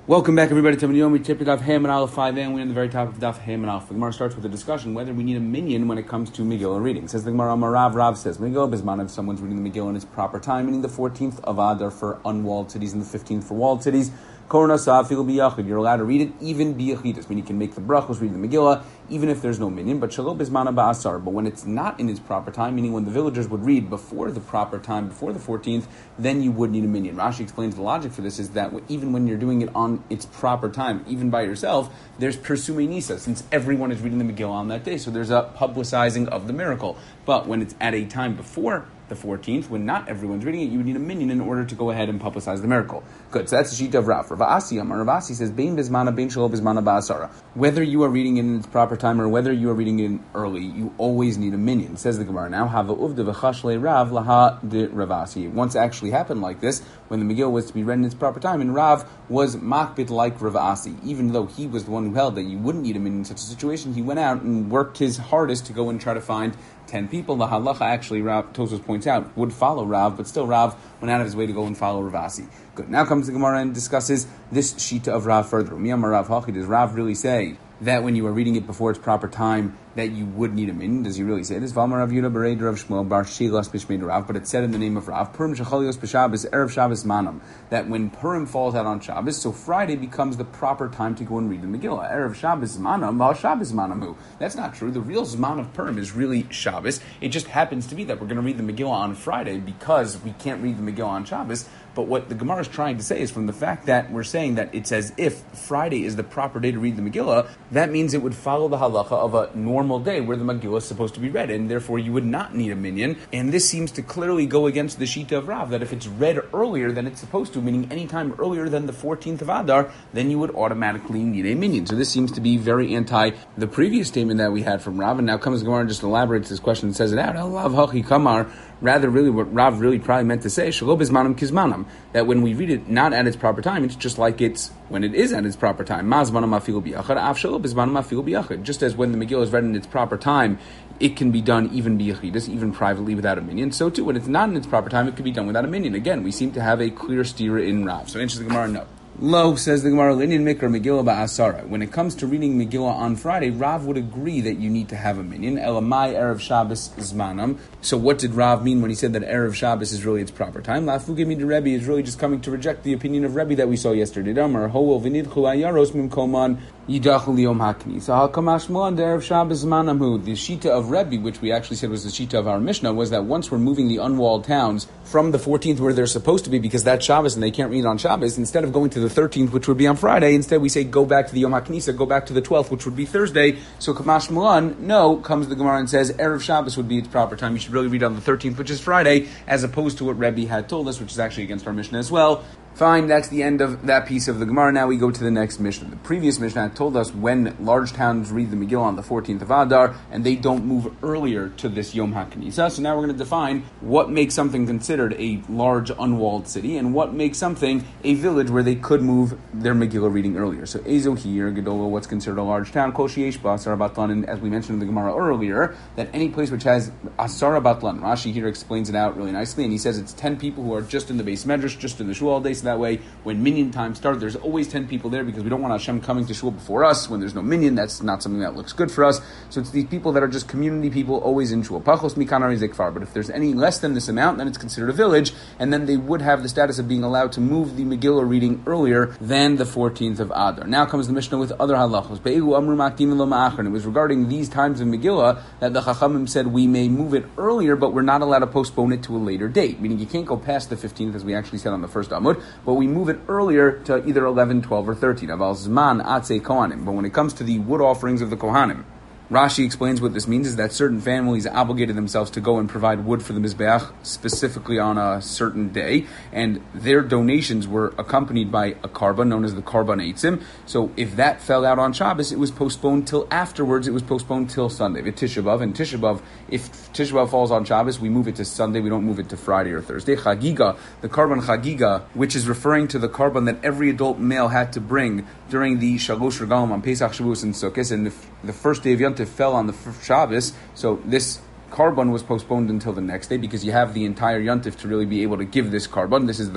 Welcome back, everybody, to Yomi Tippet Daf Ham and Aleph 5, and we're in the very top of Daf Ham and Aleph. The Gemara starts with a discussion whether we need a minyan when it comes to Megillah reading. Says the Gemara, Rav says, Megillah Bisman, if someone's reading the Megillah in its proper time, meaning the 14th of Adar for unwalled cities and the 15th for walled cities, you're allowed to read it even biyachidus, meaning you can make the brachos, read the Megillah, even if there's no minyan, but shelo bismana ba'asar. But when it's not in its proper time, meaning when the villagers would read before the proper time, before the 14th, then you would need a minyan. Rashi explains the logic for this is that even when you're doing it on its proper time, even by yourself, there's persume nisa, since everyone is reading the Megillah on that day, so there's a publicizing of the miracle. But when it's at a time before the 14th, when not everyone's reading it, you would need a minyan in order to go ahead and publicize the miracle. Good, so that's the sheet of Rav. Rav Asi says, Bein bismana, bein shelo bismana ba'asara. Whether you are reading it in its proper time or whether you are reading it early, you always need a minyan. Says the Gemara now, Hava uvda v'chashle Rav laha de Rav Asi. Once actually happened like this, when the Megillah was to be read in its proper time, and Rav was makbid like Rav Asi. Even though he was the one who held that you wouldn't need a minyan in such a situation, he went out and worked his hardest to go and try to find 10 people. The halacha, actually, Rav Tosfos points out, would follow Rav, but still Rav went out of his way to go and follow Rav Asi. Good. Now comes the Gemara and discusses this shita of Rav further. Miyamar Rav Hachi, does Rav really say that when you are reading it before its proper time, that you would need a minyan? Does he really say this? Valmar Rav Yehuda Berei Rav Shmuel Bar Shilas Bishmei Rav, but it said in the name of Rav, Purim Shechalios B'Shabbos Erev Shabbos Manam, that when Purim falls out on Shabbos, so Friday becomes the proper time to go and read the Megillah. Erev Shabbos Manam, Val Shabbos Manamu. That's not true. The real Zman of Purim is really Shabbos. It just happens to be that we're going to read the Megillah on Friday because we can't read the Megillah on Shabbos. But what the Gemara is trying to say is from the fact that we're saying that it's as if Friday is the proper day to read the Megillah, that means it would follow the halacha of a normal day where the Megillah is supposed to be read, and therefore you would not need a minyan. And this seems to clearly go against the shita of Rav, that if it's read earlier than it's supposed to, meaning any time earlier than the 14th of Adar, then you would automatically need a minyan. So this seems to be very anti the previous statement that we had from Rav, and now comes the Gemara and just elaborates this question and says it out. Elav hachi kamar. Rather, really, what Rav really probably meant to say, shelo bismanam kizmanam, that when we read it not at its proper time, it's just like it's when it is at its proper time. Mazmanam afilu biyachad, af shelo bismanam afilu biyachad. Just as when the Megillah is read in its proper time, it can be done even biyachidus, even privately without a minyan. So too, when it's not in its proper time, it can be done without a minyan. Again, we seem to have a clear steer in Rav. So answers the Gemara, no. Lo, says the Gemara, Linyan Mikra Megillah ba'asara. When it comes to reading Megillah on Friday, Rav would agree that you need to have a minyan. Elamai Erev Shabbos Zmanam. So what did Rav mean when he said that Erev Shabbos is really its proper time? Lafugemi de Rebbe is really just coming to reject the opinion of Rebbe that we saw yesterday. Damar Hoel V'nidchu Ayaros Mimkoman Yidachul Yom Hakni. So Hakamash Mulan Erev Shabbos Zmanamu. The shita of Rebbe, which we actually said was the shita of our Mishnah, was that once we're moving the unwalled towns from the 14th where they're supposed to be because that's Shabbos and they can't read on Shabbos, instead of going to the 13th, which would be on Friday, instead we say go back to the Yom HaKnisa, go back to the 12th, which would be Thursday. So Kamash Mulan, no, comes the Gemara and says Erev Shabbos would be its proper time. You should really read on the 13th, which is Friday, as opposed to what Rebbe had told us, which is actually against our Mishnah as well. Fine, that's the end of that piece of the Gemara. Now we go to the next Mishnah. The previous Mishnah had told us when large towns read the Megillah on the 14th of Adar, and they don't move earlier to this Yom HaKnisa. So now we're going to define what makes something considered a large unwalled city, and what makes something a village where they could move their Megillah reading earlier. So Ezo here, Gedola, what's considered a large town, Kol Sheyesh Ba Asara Batlan, and as we mentioned in the Gemara earlier, that any place which has Asara Batlan, Rashi here explains it out really nicely, and he says it's 10 people who are just in the base medrash, just in the shul all day. So that way, when minyan time starts, there's always 10 people there because we don't want Hashem coming to shul before us. When there's no minyan, that's not something that looks good for us. So it's these people that are just community people, always in shul. Pachos mikanari zekfar. But if there's any less than this amount, then it's considered a village, and then they would have the status of being allowed to move the Megillah reading earlier than the 14th of Adar. Now comes the Mishnah with other halachos. Be'elu amru makdim lo ma'achron. It was regarding these times of Megillah that the Chachamim said we may move it earlier, but we're not allowed to postpone it to a later date. Meaning you can't go past the 15th, as we actually said on the first Amud, but we move it earlier to either 11, 12, or 13. Aval zman atzei kohanim. But when it comes to the wood offerings of the kohanim, Rashi explains what this means is that certain families obligated themselves to go and provide wood for the Mizbeach specifically on a certain day, and their donations were accompanied by a karban known as the karban eitzim. So if that fell out on Shabbos, it was postponed till afterwards. It was postponed till Sunday. Tisha B'Av, and Tisha B'Av, if Tisha B'Av falls on Shabbos, we move it to Sunday. We don't move it to Friday or Thursday. Chagiga, the karban chagiga, which is referring to the karban that every adult male had to bring during the Shalosh Regalim on Pesach, Shavuos, and Sukkot, and if the first day of Yom Tov fell on the Shabbos, so this karban was postponed until the next day because you have the entire Yontif to really be able to give this karban. This is the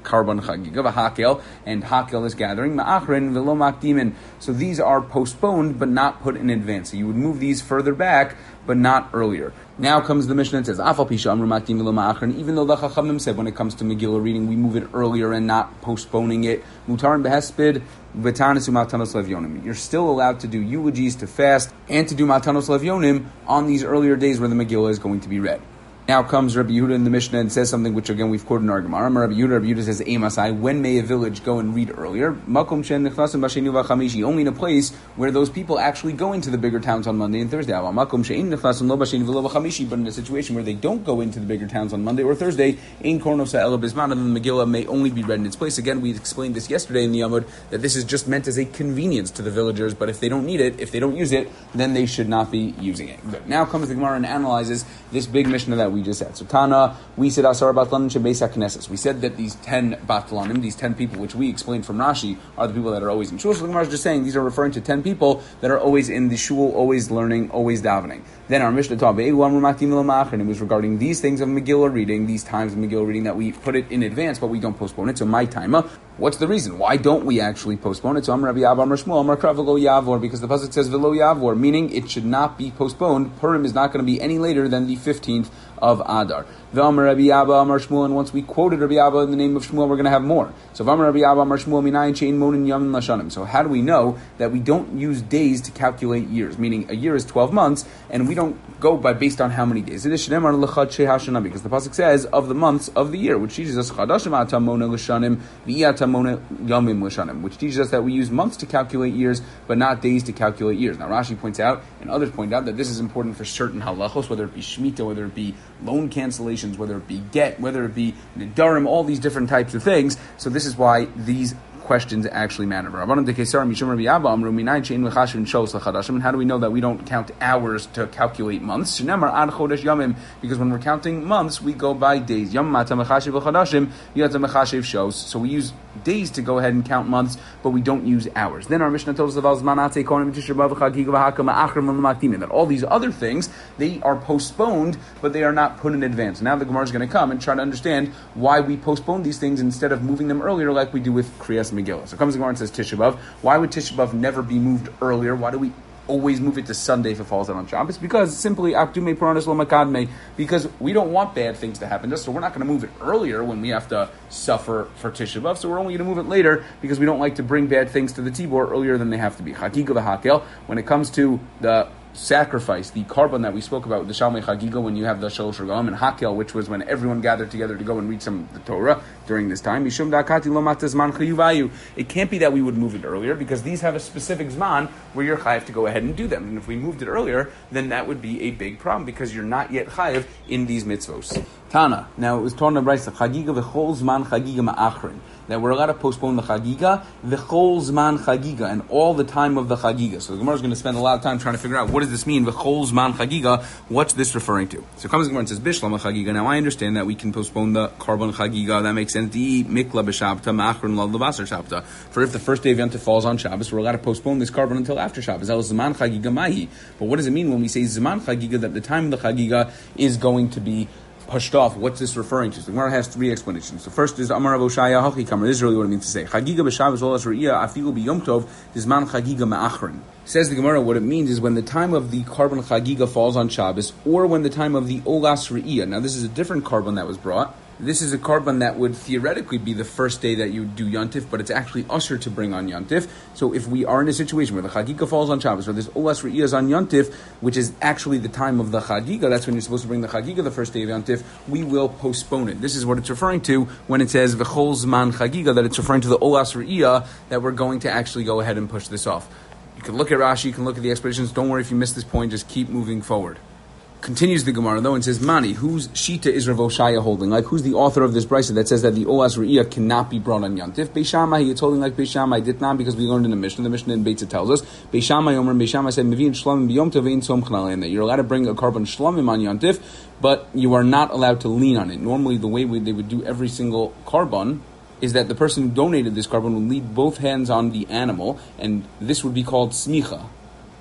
Karban Chagiga, Hakel, and Hakel is gathering, Ma'achrin, Velo Makdimin. So these are postponed, but not put in advance. So you would move these further back, but not earlier. Now comes the Mishnah and says, even though the Chachamim said when it comes to Megillah reading, we move it earlier and not postponing it, you're still allowed to do eulogies, to fast, and to do Matanos Levyonim on these earlier days where the Megillah is going to be read. Now comes Rabbi Yehuda in the Mishnah and says something which again we've quoted in our Gemara. Rabbi Yehuda says, Emasai, when may a village go and read earlier? Only in a place where those people actually go into the bigger towns on Monday and Thursday. But in a situation where they don't go into the bigger towns on Monday or Thursday, and the Megillah may only be read in its place. Again, we explained this yesterday in the Yamud, that this is just meant as a convenience to the villagers, but if they don't need it, if they don't use it, then they should not be using it. Good. Now comes the Gemara and analyzes this big Mishnah that we just said. So Tana, we said Asar Batlanim Shebeis HaKnesses. We said that these 10 Batlanim, these 10 people, which we explained from Rashi, are the people that are always in shul. So the Gemara is just saying these are referring to 10 people that are always in the shul, always learning, always davening. Then our Mishnah taught, and it was regarding these things of Megillah reading, these times of Megillah reading that we put it in advance, but we don't postpone it. So my time, what's the reason? Why don't we actually postpone it? So Amar Rabbi Abba, Amar Shmuel, Amar Krav V'lo Yavor, because the pasuk says V'lo Yavor, meaning it should not be postponed. Purim is not going to be any later than the 15th of Adar. V'Amar Rabbi Abba, Amar Shmuel, and once we quoted Rabbi Abba in the name of Shmuel, we're going to have more. So V'Amar Rabbi Abba, Amar Shmuel, Minayin Shein Monin Yamin Lashanim. So how do we know that we don't use days to calculate years? Meaning a year is 12 months, and we don't go based on how many days. It is Shneimar L'chad Shei Hashana, because the pasuk says of the months of the year, which teaches us Chadashim Atamona L'shanim V'Atamona Yamim L'shanim, which teaches us that we use months to calculate years, but not days to calculate years. Now Rashi points out, and others point out, that this is important for certain halachos, whether it be Shemitah, whether it be loan cancellations, whether it be get, whether it be Nidarim, all these different types of things. So this is why these questions actually matter. And how do we know that we don't count hours to calculate months? Because when we're counting months, we go by days. So we use days to go ahead and count months, but we don't use hours. Then our Mishnah tells us that all these other things, they are postponed, but they are not put in advance. Now the Gemara is going to come and try to understand why we postpone these things instead of moving them earlier like we do with Kriyas Megillah. So comes the Gemara and says Tisha B'Av. Why would Tisha B'Av never be moved earlier? Why do we always move it to Sunday if it falls out on Shabbos? Because simply Akdume Puranas Lo Makadme, because we don't want bad things to happen to us, so we're not going to move it earlier when we have to suffer for Tisha B'Av, so we're only going to move it later because we don't like to bring bad things to the Tibor earlier than they have to be. Chagiga v'Hakel, when it comes to the sacrifice, the Karban that we spoke about with the Shalmei Chagiga, when you have the Shalosh Regalim, and Hakel, which was when everyone gathered together to go and read some of the Torah during this time. Mishum Dakati Lo Matas Zman Chayuvayu. It can't be that we would move it earlier because these have a specific Zman where you're chayav to go ahead and do them. And if we moved it earlier, then that would be a big problem because you're not yet chayav in these mitzvos. Tana. Now it was Torah Braysa Chagiga v'chol Zman Chagiga Ma'achrin, that we're allowed to postpone the Chagiga, v'chol Zman Chagiga, and all the time of the Chagiga. So the Gemara is going to spend a lot of time trying to figure out what does this mean, v'chol Zman Chagiga, what's this referring to? So comes the Gemara and says, Bishlam Chagiga. Now I understand that we can postpone the Karban Chagiga, that makes sense. Di Mikla b'Shabta, Ma'achrin la l'Vasar Shabta. For if the first day of Yom Tov falls on Shabbos, we're allowed to postpone this Karban until after Shabbos. That was Zman Chagiga Mahi. But what does it mean when we say Zman Chagiga, that the time of the Chagiga is going to be pushed off? What's this referring to? So the Gemara has three explanations. The first is Amar Rav Oshaya Hachi Kamer. This is really what it means to say Chagiga b'Shabbos olas re'iyah afilu b'Yom Tov Zman Chagiga ma'achrin. Says the Gemara, what it means is when the time of the Karban Chagiga falls on Shabbos, or when the time of the olas re'iyah. Now this is a different Karban that was brought. This is a Karban that would theoretically be the first day that you do Yontif, but it's actually usher to bring on Yontif. So if we are in a situation where the Chagiga falls on Shabbos, or this Olas Re'iyah is on Yontif, which is actually the time of the Chagiga, that's when you're supposed to bring the Chagiga the first day of Yontif, we will postpone it. This is what it's referring to when it says V'chol Zman Chagiga, that it's referring to the Olas Re'iyah, that we're going to actually go ahead and push this off. You can look at Rashi, you can look at the explanations. Don't worry if you missed this point, just keep moving forward. Continues the Gemara though and says, Mani, whose Shita is Rav Oshaya holding? Like, who's the author of this brisa that says that the Olas Re'iyah cannot be brought on Yantif? Beis Shammai, it's holding like Beis Shammai did not, because we learned in the Mishnah. The Mishnah in Beitza tells us, Beis Shammai said, Mevi'in Shlomim b'Yom Tov ein Tzom Chnal, that you're allowed to bring a Karban Shlomim on Yantif, but you are not allowed to lean on it. Normally, the way they would do every single Karban is that the person who donated this Karban would lead both hands on the animal, and this would be called smicha.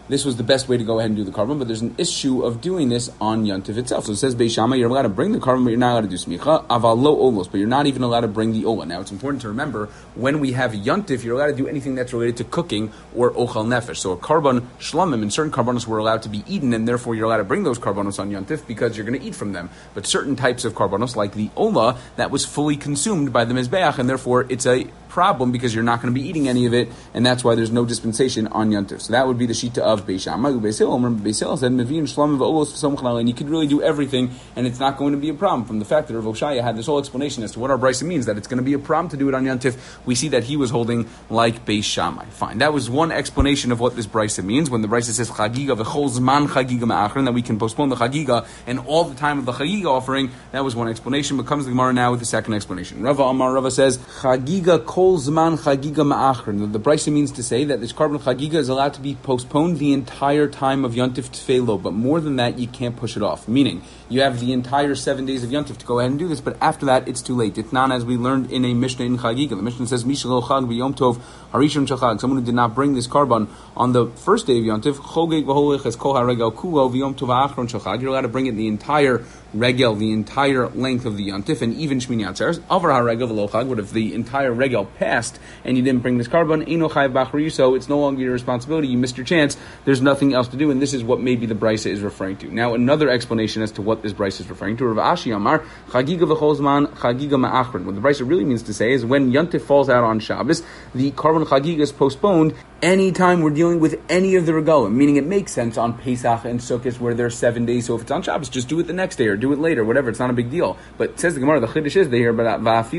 this was the best way to go ahead and do the carbon, but there's an issue of doing this on Yontif itself. So it says Beis Shammai, you're allowed to bring the carbon, but you're not allowed to do smicha. Aval lo olos, but you're not even allowed to bring the ola. Now it's important to remember, when we have Yontif, you're allowed to do anything that's related to cooking or ochal nefesh. So a carbon shlamim, and certain carbonos were allowed to be eaten, and therefore you're allowed to bring those carbonos on Yontif because you're going to eat from them. But certain types of carbonos, like the ola, that was fully consumed by the mizbeach, and therefore it's a problem because you're not going to be eating any of it, and that's why there's no dispensation on Yontif. So that would be the shita of Beis Shammai. Beis Hillel said, and you could really do everything, and it's not going to be a problem. From the fact that Rav Oshaya had this whole explanation as to what our brisa means, that it's going to be a problem to do it on Yontif, we see that he was holding like Beis Shammai. Fine. That was one explanation of what this brisa means. When the brisa says chagiga v'chol zman chagiga ma'achrin, that we can postpone the chagiga and all the time of the chagiga offering, that was one explanation. But comes the Gemara now with the second explanation. Rava says chagiga kol zman chagiga ma'achrin. The brisa means to say that this carbon chagiga is allowed to be postponed the entire time of Yontif Tfelo, but more than that, you can't push it off. Meaning, you have the entire 7 days of Yontif to go ahead and do this, but after that, it's too late. It's not as we learned in a Mishnah in Chagiga. The Mishnah says, Mishalo chag v'yom tov harishon shachag. Someone who did not bring this carbon on the first day of Yontif, chogeg v'holech es kol haregel kulo v'yom tov ha'achron shachag. You're allowed to bring it the entire regel, the entire length of the Yontif, and even Shmini Atzeres. Avar haregel v'lo chag. But if the entire regel passed and you didn't bring this carbon, eino chayav b'achri, so it's no longer your responsibility. You missed your chance. There's nothing else to do, and this is what maybe the brisa is referring to. Now, another explanation as to what this brisa is referring to. Rav Ashi Amar chagiga v'chol zman chagiga ma'achron. What the brisa really means to say is when Yontif falls out on Shabbos, the carbon chagiga is postponed anytime we're dealing with any of the regalim, meaning it makes sense on Pesach and Sukkot where there's 7 days, so if it's on Shabbos, just do it the next day or do it later, whatever, it's not a big deal. But it says the Gemara, the Chiddush is there, but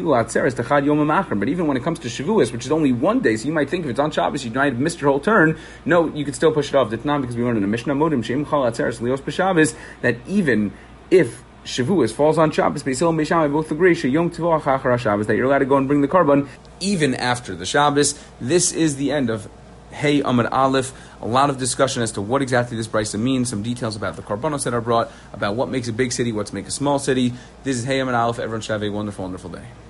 even when it comes to Shavuos, which is only 1 day, so you might think if it's on Shabbos, you might have missed your whole turn. No, you could still push it off. It's not, because we learned in the Mishnah Modim, Shem Chal Atzeres Lios B'Shabbos, that even if Shavuos falls on Shabbos, Beis Hillel and Beis Shammai both agree Yom Tivach Achar Shabbos, that you're allowed to go and bring the carbon even after the Shabbos. This is the end of Hey Amud Aleph. A lot of discussion as to what exactly this brisa means, some details about the karbanos that are brought, about what makes a big city, what's make a small city. This is Hey Amud Aleph. Everyone should have a wonderful, wonderful day.